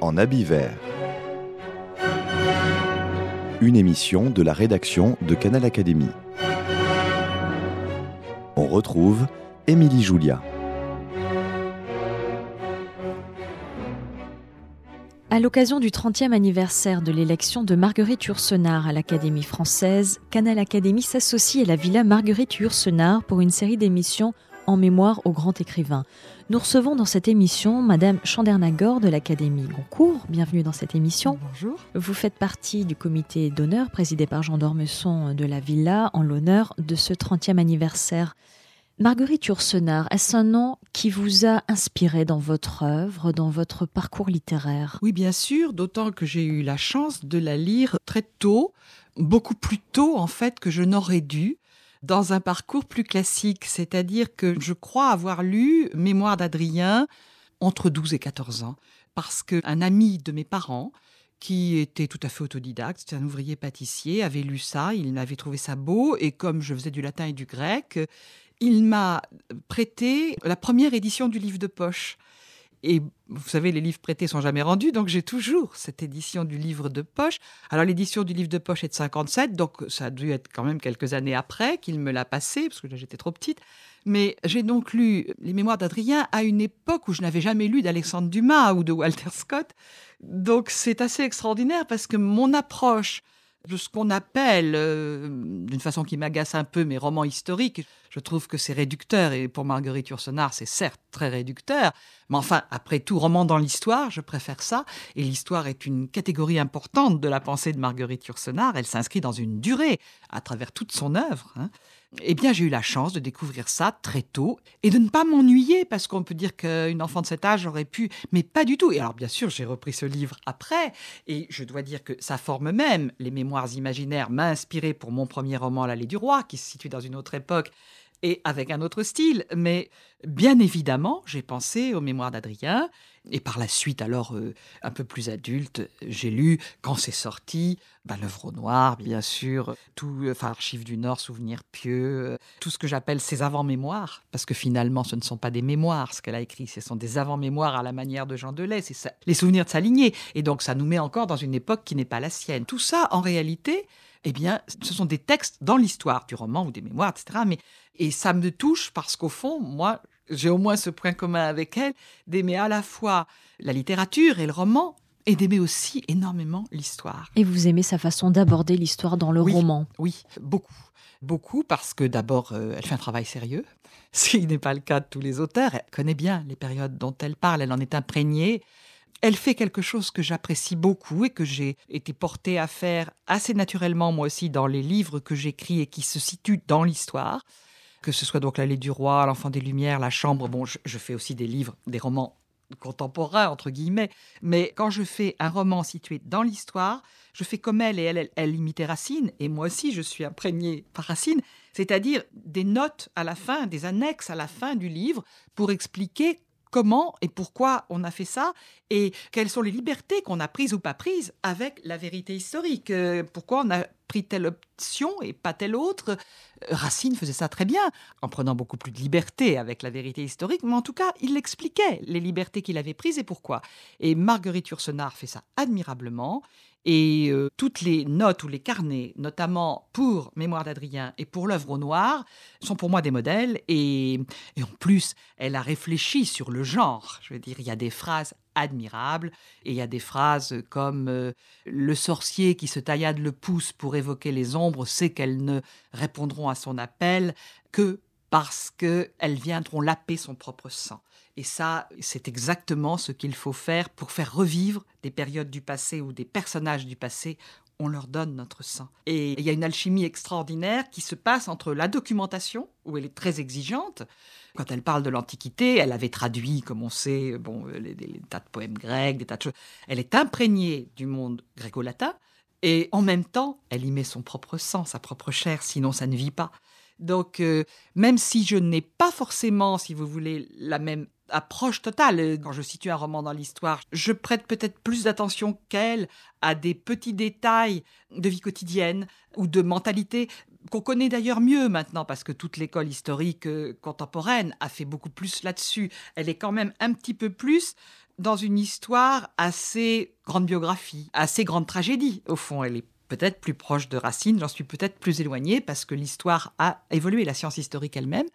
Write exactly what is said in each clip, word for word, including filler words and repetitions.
en habit vert. Une émission de la rédaction de Canal Académie. On retrouve Émilie Julia. À l'occasion du trentième anniversaire de l'élection de Marguerite Yourcenar à l'Académie française, Canal Académie s'associe à la Villa Marguerite Yourcenar pour une série d'émissions en mémoire au grand écrivain. Nous recevons dans cette émission Madame Chandernagor de l'Académie Goncourt. Bienvenue dans cette émission. Bonjour. Vous faites partie du comité d'honneur présidé par Jean d'Ormesson de la Villa en l'honneur de ce trentième anniversaire. Marguerite Yourcenar, est-ce un nom qui vous a inspiré dans votre œuvre, dans votre parcours littéraire ? Oui, bien sûr, d'autant que j'ai eu la chance de la lire très tôt, beaucoup plus tôt en fait que je n'aurais dû, dans un parcours plus classique. C'est-à-dire que je crois avoir lu Mémoires d'Adrien entre douze et quatorze ans, parce qu'un ami de mes parents, qui était tout à fait autodidacte, c'était un ouvrier pâtissier, avait lu ça, il avait trouvé ça beau, et comme je faisais du latin et du grec, il m'a prêté la première édition du livre de poche. Et vous savez, les livres prêtés sont jamais rendus, donc j'ai toujours cette édition du livre de poche. Alors l'édition du livre de poche est de cinquante-sept, donc ça a dû être quand même quelques années après qu'il me l'a passé, parce que là j'étais trop petite. Mais j'ai donc lu les Mémoires d'Adrien à une époque où je n'avais jamais lu d'Alexandre Dumas ou de Walter Scott. Donc c'est assez extraordinaire parce que mon approche de ce qu'on appelle, euh, d'une façon qui m'agace un peu, mes romans historiques, je trouve que c'est réducteur, et pour Marguerite Yourcenar, c'est certes très réducteur, mais enfin, après tout, roman dans l'histoire, je préfère ça, et l'histoire est une catégorie importante de la pensée de Marguerite Yourcenar, elle s'inscrit dans une durée, à travers toute son œuvre, hein. Eh bien, j'ai eu la chance de découvrir ça très tôt et de ne pas m'ennuyer, parce qu'on peut dire qu'une enfant de cet âge aurait pu, mais pas du tout. Et alors, bien sûr, j'ai repris ce livre après, et je dois dire que sa forme même, les Mémoires imaginaires, m'a inspiré pour mon premier roman, L'Allée du Roi, qui se situe dans une autre époque et avec un autre style. Mais bien évidemment, j'ai pensé aux Mémoires d'Adrien. Et par la suite, alors, euh, un peu plus adulte, j'ai lu, quand c'est sorti, ben, L'œuvre au noir, bien sûr, tout, enfin, Archives du Nord, Souvenirs pieux, euh, tout ce que j'appelle ses avant-mémoires, parce que finalement, ce ne sont pas des mémoires, ce qu'elle a écrit, ce sont des avant-mémoires à la manière de Jean Delay, c'est ça, les souvenirs de sa lignée. Et donc, ça nous met encore dans une époque qui n'est pas la sienne. Tout ça, en réalité, eh bien, ce sont des textes dans l'histoire du roman ou des mémoires, et cetera. Mais, et ça me touche parce qu'au fond, moi, j'ai au moins ce point commun avec elle, d'aimer à la fois la littérature et le roman, et d'aimer aussi énormément l'histoire. Et vous aimez sa façon d'aborder l'histoire dans le oui, roman ? Oui, beaucoup. Beaucoup parce que d'abord, euh, elle fait un travail sérieux, ce qui n'est pas le cas de tous les auteurs. Elle connaît bien les périodes dont elle parle, elle en est imprégnée. Elle fait quelque chose que j'apprécie beaucoup et que j'ai été portée à faire assez naturellement, moi aussi, dans les livres que j'écris et qui se situent dans l'histoire. Que ce soit donc L'Allée du Roi, L'Enfant des Lumières, La Chambre. Bon, je, je fais aussi des livres, des romans contemporains, entre guillemets. Mais quand je fais un roman situé dans l'histoire, je fais comme elle, et elle, elle, elle imitait Racine. Et moi aussi, je suis imprégnée par Racine. C'est-à-dire des notes à la fin, des annexes à la fin du livre pour expliquer comment et pourquoi on a fait ça et quelles sont les libertés qu'on a prises ou pas prises avec la vérité historique. Euh, pourquoi on a pris telle option et pas telle autre. Racine faisait ça très bien, en prenant beaucoup plus de liberté avec la vérité historique, mais en tout cas, il expliquait les libertés qu'il avait prises et pourquoi. Et Marguerite Yourcenar fait ça admirablement. Et euh, toutes les notes ou les carnets, notamment pour Mémoires d'Adrien et pour L'œuvre au noir, sont pour moi des modèles. Et, et en plus, elle a réfléchi sur le genre. Je veux dire, il y a des phrases admirables et il y a des phrases comme euh, « Le sorcier qui se taillade le pouce pour évoquer les ombres sait qu'elles ne répondront à son appel que parce qu'elles viendront laper son propre sang ». Et ça, c'est exactement ce qu'il faut faire pour faire revivre des périodes du passé ou des personnages du passé. On leur donne notre sang. Et il y a une alchimie extraordinaire qui se passe entre la documentation, où elle est très exigeante. Quand elle parle de l'Antiquité, elle avait traduit, comme on sait, bon, des, des tas de poèmes grecs, des tas de choses. Elle est imprégnée du monde gréco-latin, et en même temps, elle y met son propre sang, sa propre chair, sinon ça ne vit pas. Donc, euh, même si je n'ai pas forcément, si vous voulez, la même approche totale, quand je situe un roman dans l'histoire, je prête peut-être plus d'attention qu'elle à des petits détails de vie quotidienne ou de mentalité qu'on connaît d'ailleurs mieux maintenant, parce que toute l'école historique euh, contemporaine a fait beaucoup plus là-dessus. Elle est quand même un petit peu plus dans une histoire assez grande biographie, assez grande tragédie. Au fond, elle est peut-être plus proche de Racine, j'en suis peut-être plus éloignée parce que l'histoire a évolué, la science historique elle-même.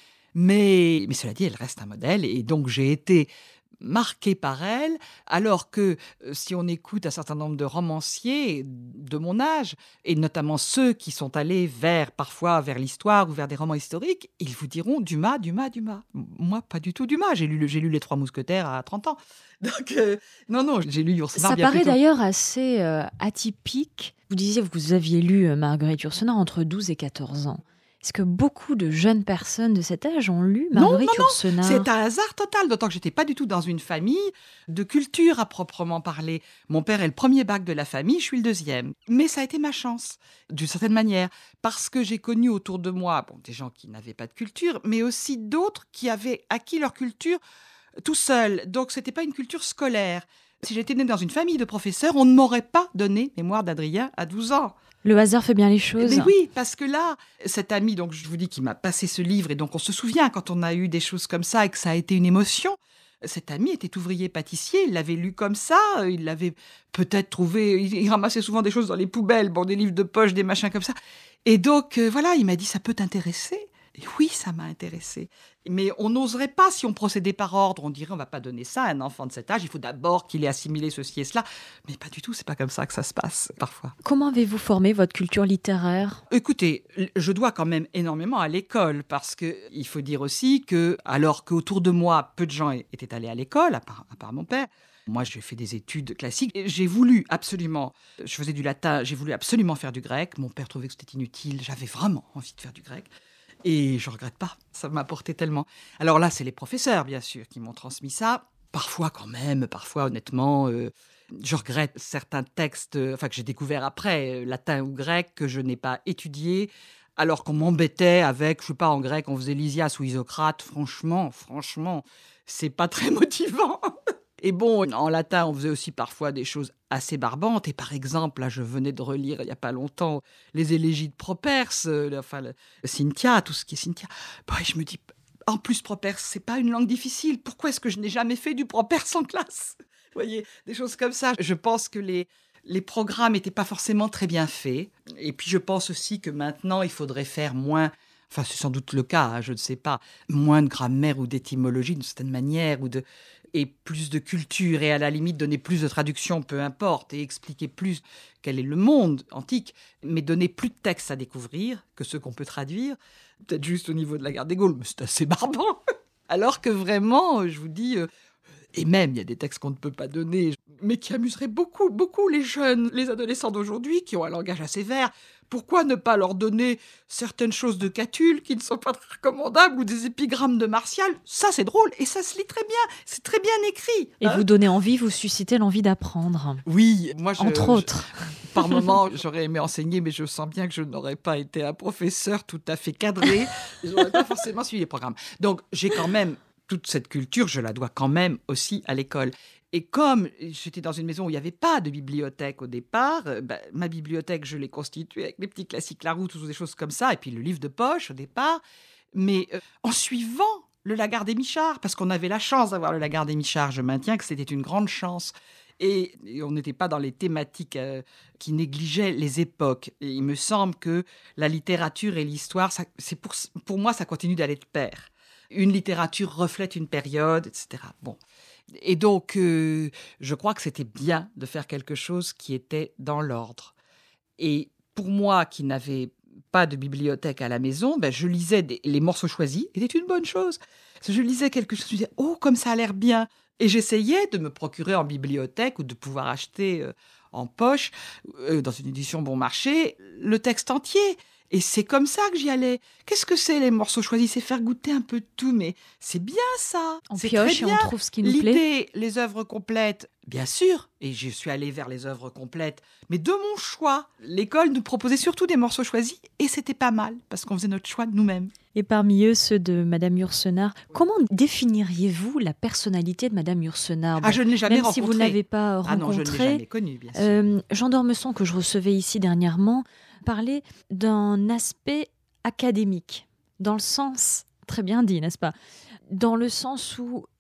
Mais, mais cela dit, elle reste un modèle et donc j'ai été marquée par elle, alors que euh, si on écoute un certain nombre de romanciers de mon âge, et notamment ceux qui sont allés vers, parfois vers l'histoire ou vers des romans historiques, ils vous diront Dumas, Dumas, Dumas. Moi, pas du tout Dumas. J'ai lu, j'ai lu Les Trois Mousquetaires à trente ans. Donc, euh, non, non, j'ai lu Yourcenar Ça bien paraît plus tôt. d'ailleurs assez euh, atypique. Vous disiez que vous aviez lu euh, Marguerite Yourcenar entre douze et quatorze ans. Est-ce que beaucoup de jeunes personnes de cet âge ont lu Marguerite non, non, Yourcenar? C'est un hasard total, d'autant que j'étais pas du tout dans une famille de culture à proprement parler. Mon père est le premier bac de la famille, je suis le deuxième. Mais ça a été ma chance, d'une certaine manière, parce que j'ai connu autour de moi bon, des gens qui n'avaient pas de culture, mais aussi d'autres qui avaient acquis leur culture tout seuls. Donc c'était pas une culture scolaire. Si j'étais née dans une famille de professeurs, on ne m'aurait pas donné Mémoires d'Adrien à douze ans. Le hasard fait bien les choses. Mais oui, parce que là, cet ami, donc je vous dis, qui m'a passé ce livre, et donc on se souvient quand on a eu des choses comme ça et que ça a été une émotion. Cet ami était ouvrier pâtissier, il l'avait lu comme ça, il l'avait peut-être trouvé, il, il ramassait souvent des choses dans les poubelles, bon, des livres de poche, des machins comme ça. Et donc, euh, voilà, il m'a dit, ça peut t'intéresser ? Et oui, ça m'a intéressée. Mais on n'oserait pas, si on procédait par ordre, on dirait on ne va pas donner ça à un enfant de cet âge, il faut d'abord qu'il ait assimilé ceci et cela. Mais pas du tout, c'est pas comme ça que ça se passe, parfois. Comment avez-vous formé votre culture littéraire ? Écoutez, je dois quand même énormément à l'école, parce qu'il faut dire aussi que, alors qu'autour de moi, peu de gens étaient allés à l'école, à part, à part mon père, moi, j'ai fait des études classiques. J'ai voulu absolument, je faisais du latin, j'ai voulu absolument faire du grec. Mon père trouvait que c'était inutile, j'avais vraiment envie de faire du grec. Et je ne regrette pas, ça m'a apporté tellement. Alors là, c'est les professeurs, bien sûr, qui m'ont transmis ça. Parfois, quand même, parfois, honnêtement, euh, je regrette certains textes euh, enfin, que j'ai découverts après, euh, latin ou grec, que je n'ai pas étudiés, alors qu'on m'embêtait avec, je ne sais pas, en grec, on faisait Lysias ou Isocrate. Franchement, franchement, c'est pas très motivant. Et bon, en latin, on faisait aussi parfois des choses assez barbantes. Et par exemple, là, je venais de relire il n'y a pas longtemps les élégies de Properce, euh, enfin, le, le Cynthia, tout ce qui est Cynthia. Bon, et je me dis, en plus, Properce, c'est pas une langue difficile. Pourquoi est-ce que je n'ai jamais fait du Properce en classe ? Vous voyez, des choses comme ça. Je pense que les, les programmes n'étaient pas forcément très bien faits. Et puis, je pense aussi que maintenant, il faudrait faire moins... Enfin, c'est sans doute le cas, hein, je ne sais pas. Moins de grammaire ou d'étymologie, d'une certaine manière, ou de... et plus de culture, et à la limite donner plus de traduction, peu importe, et expliquer plus quel est le monde antique, mais donner plus de textes à découvrir que ceux qu'on peut traduire, peut-être juste au niveau de la guerre des Gaules, mais c'est assez barbant. Alors que vraiment, je vous dis, euh, et même il y a des textes qu'on ne peut pas donner, mais qui amuseraient beaucoup, beaucoup les jeunes, les adolescents d'aujourd'hui, qui ont un langage assez vert. Pourquoi ne pas leur donner certaines choses de Catulle qui ne sont pas très recommandables ou des épigrammes de Martial ? Ça, c'est drôle et ça se lit très bien. C'est très bien écrit. Et hein vous donnez envie, vous suscitez l'envie d'apprendre. Oui, moi, je, Entre je, autres. par moments, j'aurais aimé enseigner, mais je sens bien que je n'aurais pas été un professeur tout à fait cadré. Je n'aurais pas forcément suivi les programmes. Donc, j'ai quand même toute cette culture, je la dois quand même aussi à l'école. Et comme j'étais dans une maison où il n'y avait pas de bibliothèque au départ, euh, bah, ma bibliothèque, je l'ai constituée avec les petits classiques Larousse ou des choses comme ça, et puis le livre de poche au départ. Mais euh, en suivant le Lagarde et Michard, parce qu'on avait la chance d'avoir le Lagarde et Michard, je maintiens que c'était une grande chance. Et, et on n'était pas dans les thématiques euh, qui négligeaient les époques. Et il me semble que la littérature et l'histoire, ça, c'est pour, pour moi, ça continue d'aller de pair. Une littérature reflète une période, et cetera. Bon. Et donc, euh, je crois que c'était bien de faire quelque chose qui était dans l'ordre. Et pour moi, qui n'avais pas de bibliothèque à la maison, ben, je lisais des, les morceaux choisis, et c'était une bonne chose. Je lisais quelque chose, je me disais, oh, comme ça a l'air bien. Et j'essayais de me procurer en bibliothèque ou de pouvoir acheter euh, en poche, euh, dans une édition bon marché, le texte entier. Et c'est comme ça que j'y allais. Qu'est-ce que c'est, les morceaux choisis ? C'est faire goûter un peu de tout, mais c'est bien ça. On c'est pioche très bien. Et on trouve ce qui nous L'idée, plaît. les œuvres complètes, bien sûr. Et je suis allée vers les œuvres complètes, mais de mon choix. L'école nous proposait surtout des morceaux choisis, et c'était pas mal, parce qu'on faisait notre choix de nous-mêmes. Et parmi eux, ceux de Madame Yourcenar. Comment définiriez-vous la personnalité de Madame Yourcenar ? Bon, ah, je ne l'ai jamais même rencontrée. Même si vous ne l'avez pas rencontrée. Ah non, je ne l'ai jamais connue, bien sûr. Euh, Jean d'Ormesson, que je recevais ici dernièrement, parlait d'un aspect académique, dans le sens, très bien dit, n'est-ce pas ? Dans le sens où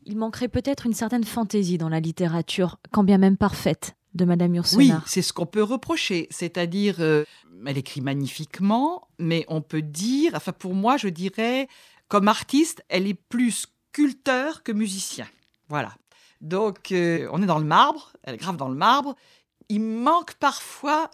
Il manquerait peut-être une certaine fantaisie dans la littérature, quand bien même parfaite, de Madame Oui, Yourcenar. c'est ce qu'on peut reprocher. C'est-à-dire, euh, elle écrit magnifiquement, mais on peut dire, enfin pour moi, je dirais, comme artiste, elle est plus sculpteur que musicien. Voilà. Donc, euh, on est dans le marbre, elle grave dans le marbre. Il manque parfois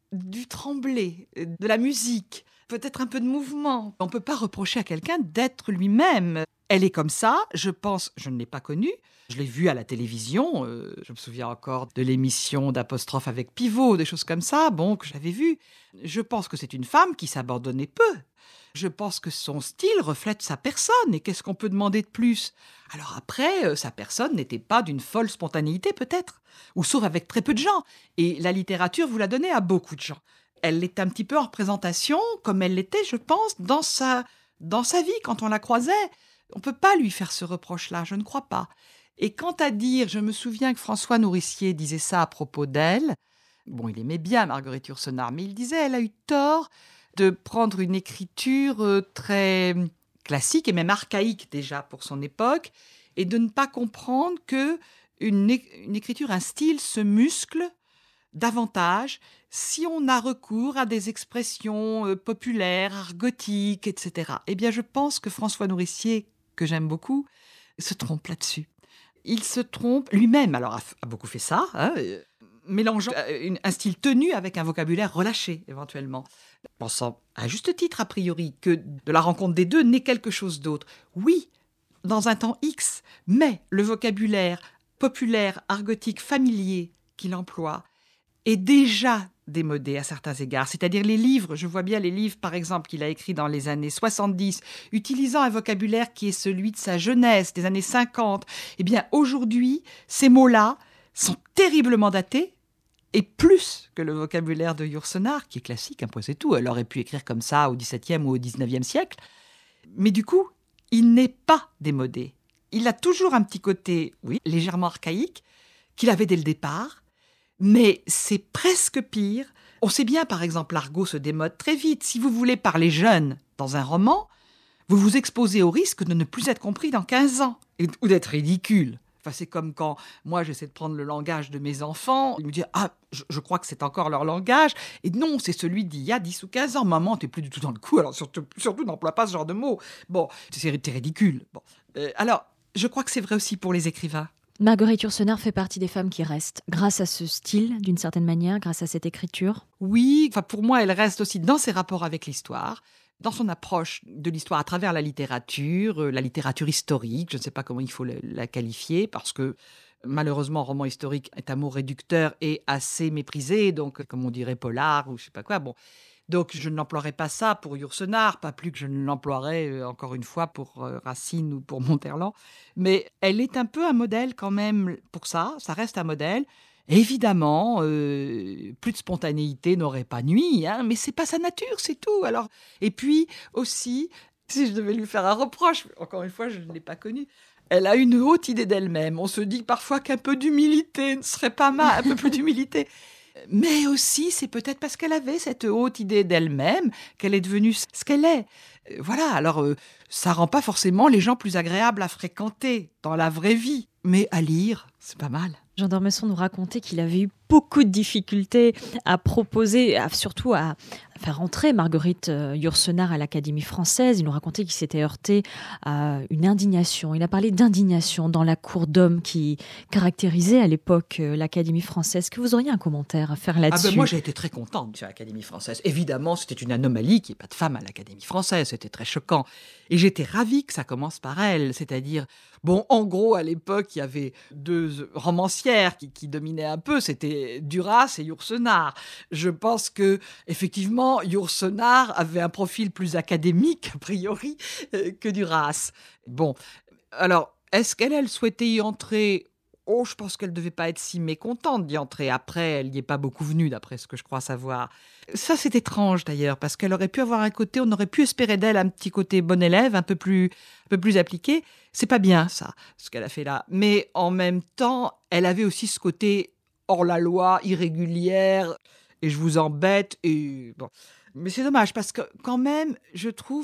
du tremblé, de la musique, peut-être un peu de mouvement. On ne peut pas reprocher à quelqu'un d'être lui-même. Elle est comme ça, je pense, je ne l'ai pas connue, je l'ai vue à la télévision, euh, je me souviens encore de l'émission d'Apostrophe avec Pivot, des choses comme ça, bon, que j'avais vues. Je pense que c'est une femme qui s'abandonnait peu. Je pense que son style reflète sa personne, et qu'est-ce qu'on peut demander de plus ? Alors après, euh, sa personne n'était pas d'une folle spontanéité peut-être, ou sauf avec très peu de gens, et la littérature vous l'a donnait à beaucoup de gens. Elle est un petit peu en représentation, comme elle l'était, je pense, dans sa, dans sa vie, quand on la croisait. On ne peut pas lui faire ce reproche-là, je ne crois pas. Et quant à dire, je me souviens que François Nourricier disait ça à propos d'elle. Bon, il aimait bien Marguerite Yourcenar, mais il disait elle a eu tort de prendre une écriture euh, très classique et même archaïque déjà pour son époque, et de ne pas comprendre que une, é- une écriture, un style se muscle davantage si on a recours à des expressions euh, populaires, argotiques, et cetera. Eh bien, je pense que François Nourricier, que j'aime beaucoup, se trompe là-dessus. Il se trompe lui-même, alors a, a beaucoup fait ça, hein, euh, mélangeant euh, une- un style tenu avec un vocabulaire relâché, éventuellement. Pensant, à juste titre, a priori, que de la rencontre des deux naît quelque chose d'autre. Oui, dans un temps X, mais le vocabulaire populaire, argotique, familier qu'il emploie est déjà démodé à certains égards. C'est-à-dire les livres, je vois bien les livres, par exemple, qu'il a écrits dans les années soixante-dix, utilisant un vocabulaire qui est celui de sa jeunesse, des années cinquante. Eh bien, aujourd'hui, ces mots-là sont terriblement datés, et plus que le vocabulaire de Yourcenar, qui est classique, un point c'est tout. Elle aurait pu écrire comme ça au dix-septième ou au dix-neuvième siècle. Mais du coup, il n'est pas démodé. Il a toujours un petit côté, oui, légèrement archaïque, qu'il avait dès le départ, mais c'est presque pire. On sait bien, par exemple, l'argot se démode très vite. Si vous voulez parler jeune dans un roman, vous vous exposez au risque de ne plus être compris dans quinze ans, et- ou d'être ridicule. Enfin, c'est comme quand moi j'essaie de prendre le langage de mes enfants, ils me disent ah je, je crois que c'est encore leur langage, et non, c'est celui d'il y a dix ou quinze ans. Maman, t'es plus du tout dans le coup, alors surtout, surtout n'emploie pas ce genre de mots. Bon, c'est c'est ridicule. Bon. Euh, alors, je crois que c'est vrai aussi pour les écrivains. Marguerite Yourcenar fait partie des femmes qui restent, grâce à ce style, d'une certaine manière, grâce à cette écriture. Oui, enfin pour moi, elle reste aussi dans ses rapports avec l'histoire, dans son approche de l'histoire à travers la littérature, euh, la littérature historique, je ne sais pas comment il faut le- la qualifier, parce que malheureusement, roman historique est un mot réducteur et assez méprisé, donc comme on dirait polar ou je sais pas quoi. Bon, donc je n'emploierai pas ça pour Yourcenar, pas plus que je ne l'emploierai euh, encore une fois pour euh, Racine ou pour Monterland. Mais elle est un peu un modèle quand même pour ça, ça reste un modèle. Évidemment, euh, plus de spontanéité n'aurait pas nui, hein, mais c'est pas sa nature, c'est tout. Alors, et puis aussi, si je devais lui faire un reproche, encore une fois, je ne l'ai pas connue, elle a une haute idée d'elle-même. On se dit parfois qu'un peu d'humilité ne serait pas mal, un peu plus d'humilité. Mais aussi, c'est peut-être parce qu'elle avait cette haute idée d'elle-même qu'elle est devenue ce qu'elle est. Euh, Voilà, alors euh, ça rend pas forcément les gens plus agréables à fréquenter dans la vraie vie, mais à lire, c'est pas mal. Jean d'Ormesson nous racontait qu'il avait eu beaucoup de difficultés à proposer, à- surtout à faire entrer Marguerite euh, Yourcenar à l'Académie française. Il nous racontait qu'il s'était heurté à une indignation. Il a parlé d'indignation dans la cour d'hommes qui caractérisait à l'époque euh, l'Académie française. Est-ce que vous auriez un commentaire à faire Ah là-dessus? ben moi j'ai été très contente sur l'Académie française. Évidemment, c'était une anomalie qu'il n'y ait pas de femme à l'Académie française, c'était très choquant. Et j'étais ravie que ça commence par elle, c'est-à-dire, bon, en gros, à l'époque, il y avait deux romancières qui, qui dominaient un peu, c'était Duras et Yourcenar. Je pense que, effectivement, Yourcenar avait un profil plus académique, a priori, euh, que Duras. Bon, alors, est-ce qu'elle, elle souhaitait y entrer ? Oh, je pense qu'elle ne devait pas être si mécontente d'y entrer. Après, elle n'y est pas beaucoup venue, d'après ce que je crois savoir. Ça, c'est étrange, d'ailleurs, parce qu'elle aurait pu avoir un côté, on aurait pu espérer d'elle un petit côté bon élève, un peu plus, un peu plus appliqué. C'est pas bien, ça, ce qu'elle a fait là. Mais en même temps, elle avait aussi ce côté hors la loi, irrégulière, et je vous embête, et bon. Mais c'est dommage, parce que quand même, je trouve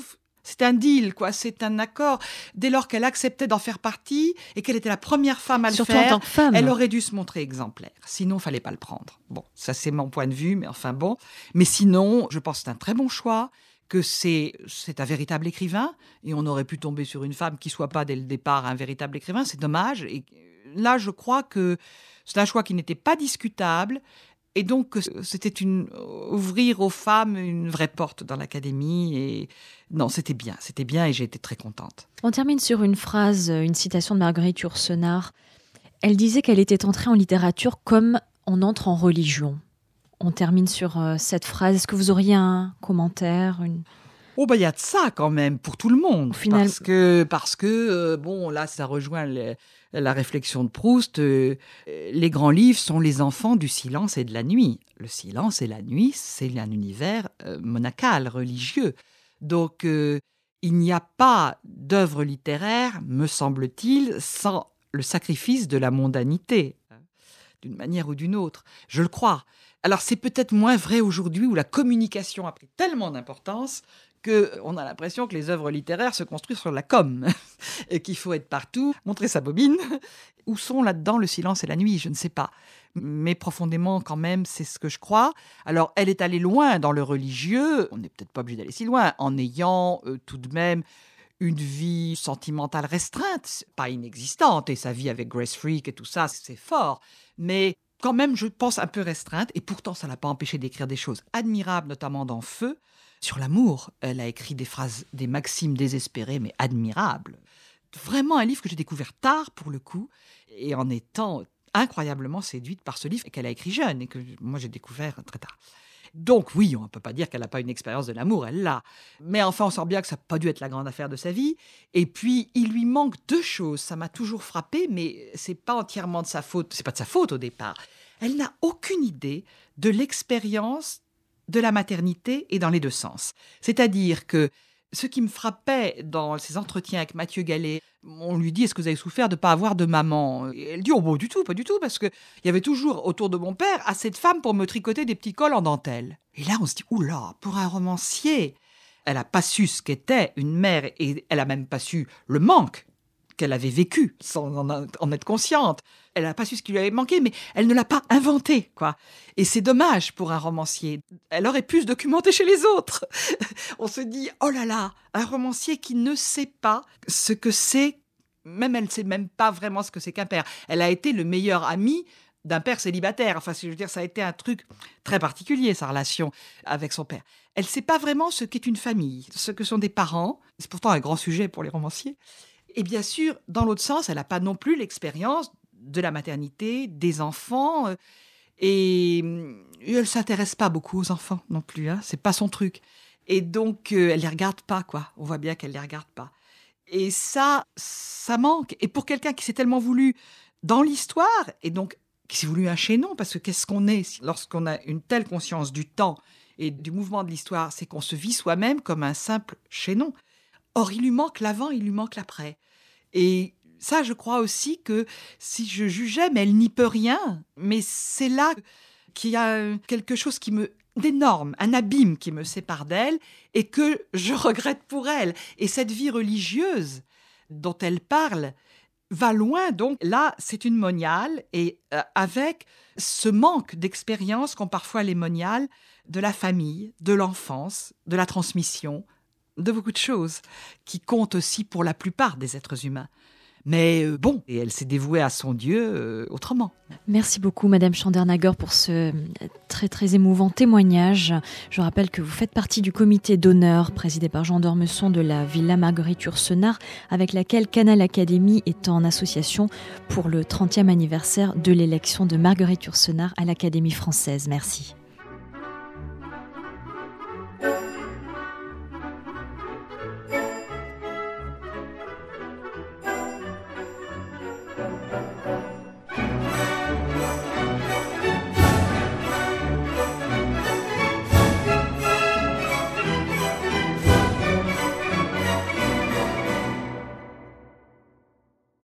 C'est un deal, quoi. C'est un accord. Dès lors qu'elle acceptait d'en faire partie et qu'elle était la première femme à le Surtout faire, en tant que femme. Elle aurait dû se montrer exemplaire. Sinon, il fallait pas le prendre. Bon, ça c'est mon point de vue, mais enfin bon. Mais sinon, je pense que c'est un très bon choix, que c'est, c'est un véritable écrivain, et on aurait pu tomber sur une femme qui soit pas dès le départ un véritable écrivain. C'est dommage. Et là, je crois que c'est un choix qui n'était pas discutable. Et donc, c'était une, ouvrir aux femmes une vraie porte dans l'académie. Et non, c'était bien, c'était bien et j'ai été très contente. On termine sur une phrase, une citation de Marguerite Yourcenar. Elle disait qu'elle était entrée en littérature comme on entre en religion. On termine sur euh, cette phrase. Est-ce que vous auriez un commentaire, une... Oh bah il y a de ça quand même pour tout le monde. Au final... Parce que, parce que euh, bon, là, ça rejoint les, la réflexion de Proust. Euh, les grands livres sont les enfants du silence et de la nuit. Le silence et la nuit, c'est un univers euh, monacal, religieux. Donc, euh, il n'y a pas d'œuvre littéraire, me semble-t-il, sans le sacrifice de la mondanité, d'une manière ou d'une autre. Je le crois. Alors, c'est peut-être moins vrai aujourd'hui où la communication a pris tellement d'importance qu'on a l'impression que les œuvres littéraires se construisent sur la com et qu'il faut être partout, montrer sa bobine. Où sont là-dedans le silence et la nuit ? Je ne sais pas. Mais profondément, quand même, c'est ce que je crois. Alors, elle est allée loin dans le religieux. On n'est peut-être pas obligé d'aller si loin, en ayant euh, tout de même une vie sentimentale restreinte, pas inexistante. Et sa vie avec Grace Freak et tout ça, c'est fort. Mais quand même, je pense, un peu restreinte. Et pourtant, ça ne l'a pas empêché d'écrire des choses admirables, notamment dans Feu. Sur l'amour, elle a écrit des phrases, des maximes désespérées, mais admirables. Vraiment un livre que j'ai découvert tard, pour le coup, et en étant incroyablement séduite par ce livre qu'elle a écrit jeune, et que moi j'ai découvert très tard. Donc oui, on ne peut pas dire qu'elle n'a pas une expérience de l'amour, elle l'a. Mais enfin, on sent bien que ça n'a pas dû être la grande affaire de sa vie. Et puis, il lui manque deux choses. Ça m'a toujours frappée, mais c'est pas entièrement de sa faute. C'est pas de sa faute au départ. Elle n'a aucune idée de l'expérience de la maternité et dans les deux sens. C'est-à-dire que ce qui me frappait dans ses entretiens avec Mathieu Gallet, on lui dit « Est-ce que vous avez souffert de ne pas avoir de maman ?» Et elle dit « Oh, bon, du tout, pas du tout, parce qu'il y avait toujours autour de mon père assez de femmes pour me tricoter des petits cols en dentelle. » Et là, on se dit « Oula, pour un romancier !» Elle n'a pas su ce qu'était une mère et elle n'a même pas su le manque qu'elle avait vécu sans en, en être consciente. Elle n'a pas su ce qui lui avait manqué, mais elle ne l'a pas inventé, quoi. Et c'est dommage pour un romancier. Elle aurait pu se documenter chez les autres. On se dit, oh là là, un romancier qui ne sait pas ce que c'est, même elle ne sait même pas vraiment ce que c'est qu'un père. Elle a été le meilleur ami d'un père célibataire. Enfin, je veux dire, ça a été un truc très particulier, sa relation avec son père. Elle ne sait pas vraiment ce qu'est une famille, ce que sont des parents. C'est pourtant un grand sujet pour les romanciers. Et bien sûr, dans l'autre sens, elle n'a pas non plus l'expérience de la maternité, des enfants. Et elle ne s'intéresse pas beaucoup aux enfants non plus. Hein, c'est pas son truc. Et donc, euh, elle ne les regarde pas, quoi. On voit bien qu'elle ne les regarde pas. Et ça, ça manque. Et pour quelqu'un qui s'est tellement voulu dans l'histoire, et donc qui s'est voulu un chaînon, parce que qu'est-ce qu'on est lorsqu'on a une telle conscience du temps et du mouvement de l'histoire, c'est qu'on se vit soi-même comme un simple chaînon. Or, il lui manque l'avant, il lui manque l'après. Et ça, je crois aussi que si je jugeais, mais elle n'y peut rien. Mais c'est là qu'il y a quelque chose qui me, d'énorme, un abîme qui me sépare d'elle et que je regrette pour elle. Et cette vie religieuse dont elle parle va loin. Donc là, c'est une moniale et euh, avec ce manque d'expérience qu'ont parfois les moniales de la famille, de l'enfance, de la transmission, de beaucoup de choses qui comptent aussi pour la plupart des êtres humains. Mais euh, bon, et elle s'est dévouée à son Dieu euh, autrement. Merci beaucoup, Madame Chandernagor, pour ce très très émouvant témoignage. Je rappelle que vous faites partie du comité d'honneur présidé par Jean d'Ormesson de la Villa Marguerite Yourcenar, avec laquelle Canal Académie est en association pour le trentième anniversaire de l'élection de Marguerite Yourcenar à l'Académie française. Merci.